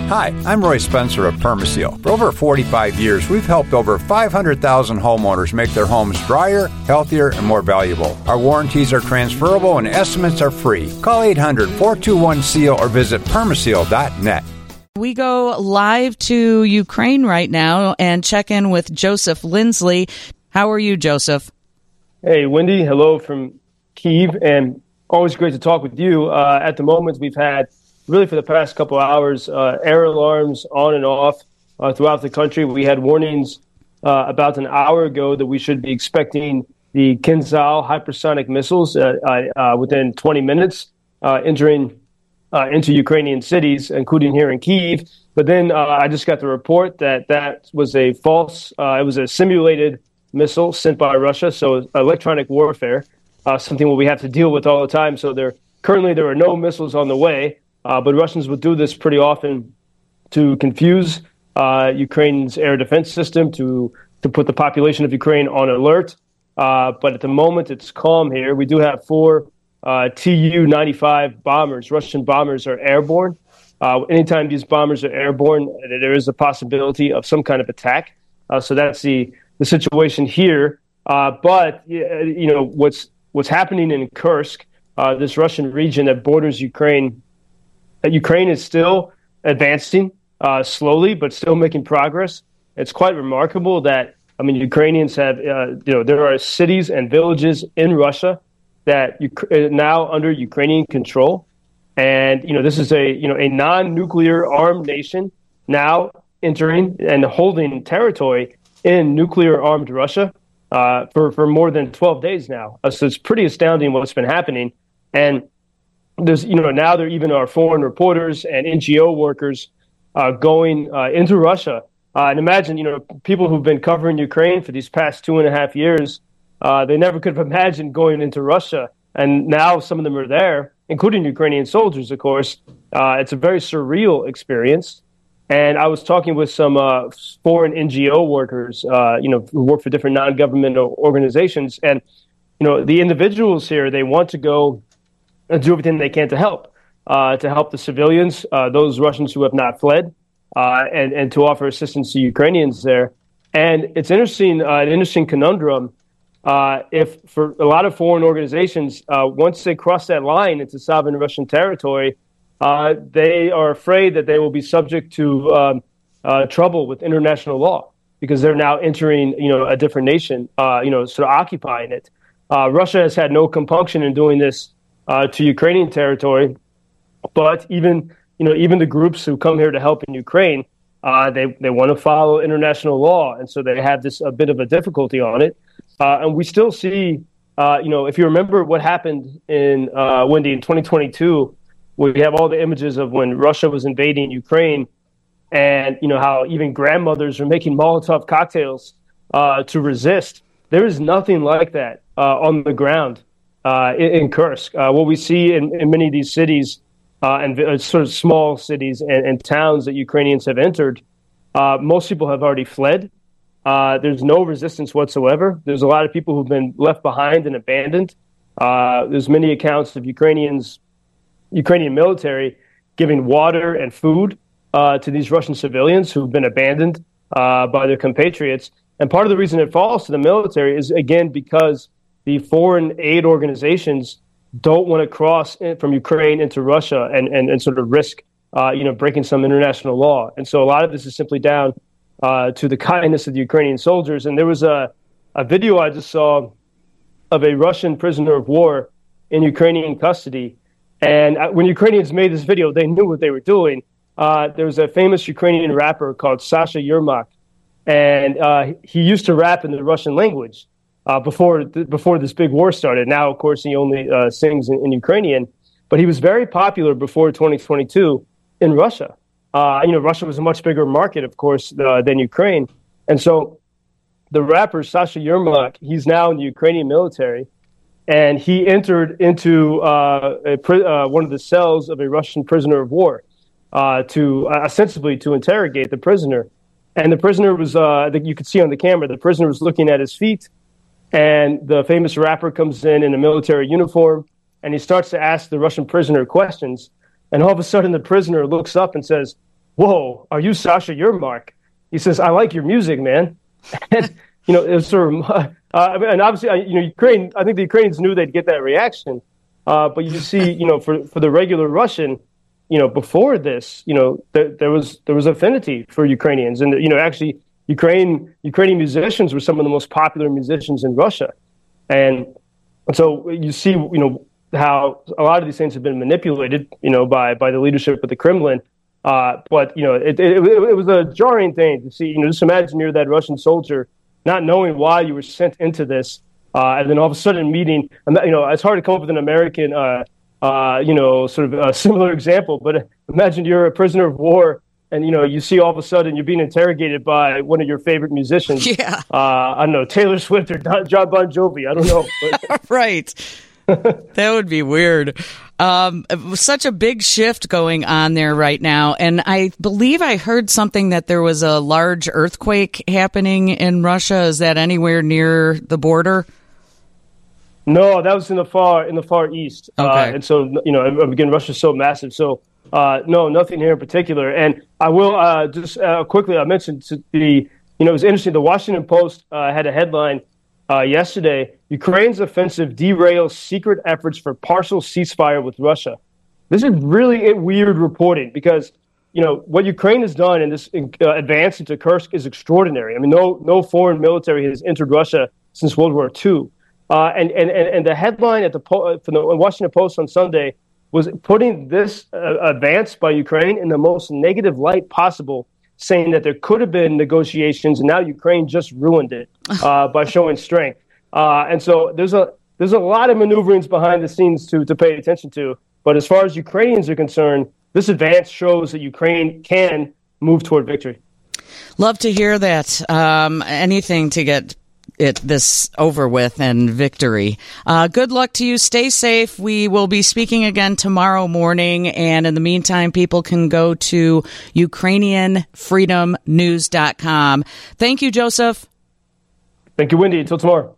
Hi, I'm Roy Spencer of Permaseal. For over 45 years, we've helped over 500,000 homeowners make their homes drier, healthier, and more valuable. Our warranties are transferable and estimates are free. Call 800-421-SEAL or visit permaseal.net. We go live to Ukraine right now and check in with Joseph Lindsley. How are you, Joseph? Hey, Wendy. Hello from Kyiv, and always great to talk with you. At the moment, we've had really for the past couple of hours, air alarms on and off throughout the country. We had warnings about an hour ago that we should be expecting the Kinzhal hypersonic missiles within 20 minutes entering into Ukrainian cities, including here in Kyiv. But then I just got the report that was a false, it was a simulated missile sent by Russia, so electronic warfare, something we have to deal with all the time. So there are no missiles on the way. But Russians would do this pretty often to confuse Ukraine's air defense system, to put the population of Ukraine on alert. But at the moment, it's calm here. We do have 4 Tu-95 bombers. Russian bombers are airborne. Anytime these bombers are airborne, there is a possibility of some kind of attack. So that's the situation here. But what's happening in Kursk, this Russian region that borders Ukraine. Ukraine is still advancing slowly, but still making progress. It's quite remarkable that, Ukrainians have, there are cities and villages in Russia that now under Ukrainian control. And, this is a non-nuclear armed nation now entering and holding territory in nuclear armed Russia for more than 12 days now. So it's pretty astounding what's been happening. And there's, now there even are foreign reporters and NGO workers going into Russia. And imagine, people who've been covering Ukraine for these past 2.5 years, they never could have imagined going into Russia. And now some of them are there, including Ukrainian soldiers, of course. It's a very surreal experience. And I was talking with some foreign NGO workers, who work for different non-governmental organizations. And, the individuals here, they want to go and do everything they can to help the civilians, those Russians who have not fled, and to offer assistance to Ukrainians there. And it's interesting, an interesting conundrum. If for a lot of foreign organizations, once they cross that line into sovereign Russian territory, they are afraid that they will be subject to trouble with international law because they're now entering, a different nation, sort of occupying it. Russia has had no compunction in doing this to Ukrainian territory, but even the groups who come here to help in Ukraine, they want to follow international law, and so they have a bit of a difficulty on it. And we still see, if you remember what happened in Wendy in 2022, we have all the images of when Russia was invading Ukraine, and how even grandmothers are making Molotov cocktails to resist. There is nothing like that on the ground. In Kursk. What we see in many of these cities and sort of small cities and towns that Ukrainians have entered, most people have already fled. There's no resistance whatsoever. There's a lot of people who've been left behind and abandoned. There's many accounts of Ukrainian military giving water and food to these Russian civilians who've been abandoned by their compatriots. And part of the reason it falls to the military is, again, because the foreign aid organizations don't want to cross from Ukraine into Russia and sort of risk, breaking some international law. And so a lot of this is simply down to the kindness of the Ukrainian soldiers. And there was a video I just saw of a Russian prisoner of war in Ukrainian custody. And when Ukrainians made this video, they knew what they were doing. There was a famous Ukrainian rapper called Sasha Yermak, and he used to rap in the Russian language. Before this big war started. Now, of course, he only sings in Ukrainian, but he was very popular before 2022 in Russia. Russia was a much bigger market, of course, than Ukraine. And so the rapper Sasha Yermak, he's now in the Ukrainian military, and he entered into one of the cells of a Russian prisoner of war to ostensibly to interrogate the prisoner. And the prisoner was, you could see on the camera, the prisoner was looking at his feet. And the famous rapper comes in a military uniform, and he starts to ask the Russian prisoner questions. And all of a sudden, the prisoner looks up and says, "Whoa, are you Sasha Yermark?" He says, "I like your music, man." And it was sort of, and obviously, Ukraine. I think the Ukrainians knew they'd get that reaction, but you see, for the regular Russian, before this, there was affinity for Ukrainians, and actually, Ukrainian musicians were some of the most popular musicians in Russia, and so you see, how a lot of these things have been manipulated, by the leadership of the Kremlin. But it was a jarring thing to see. Just imagine you're that Russian soldier, not knowing why you were sent into this, and then all of a sudden meeting. It's hard to come up with an American, sort of a similar example. But imagine you're a prisoner of war, and you see all of a sudden you're being interrogated by one of your favorite musicians. Yeah. I don't know, Taylor Swift or John Bon Jovi. I don't know. But. Right. That would be weird. Such a big shift going on there right now. And I believe I heard something that there was a large earthquake happening in Russia. Is that anywhere near the border? No, that was in the far east. Okay. And so, again, Russia's so massive. So, no, nothing here in particular. And I will just quickly, I mentioned it was interesting. The Washington Post had a headline yesterday: Ukraine's offensive derails secret efforts for partial ceasefire with Russia. This is really weird reporting because, what Ukraine has done in this advance into Kursk is extraordinary. I mean, no foreign military has entered Russia since World War II. And the headline from the Washington Post on Sunday was putting this advance by Ukraine in the most negative light possible, saying that there could have been negotiations, and now Ukraine just ruined it by showing strength. And so there's a lot of maneuverings behind the scenes to pay attention to. But as far as Ukrainians are concerned, this advance shows that Ukraine can move toward victory. Love to hear that. Anything to get this over with and victory. Good luck to you. Stay safe. We will be speaking again tomorrow morning. And in the meantime, people can go to UkrainianFreedomNews.com. Thank you, Joseph. Thank you, Wendy. Until tomorrow.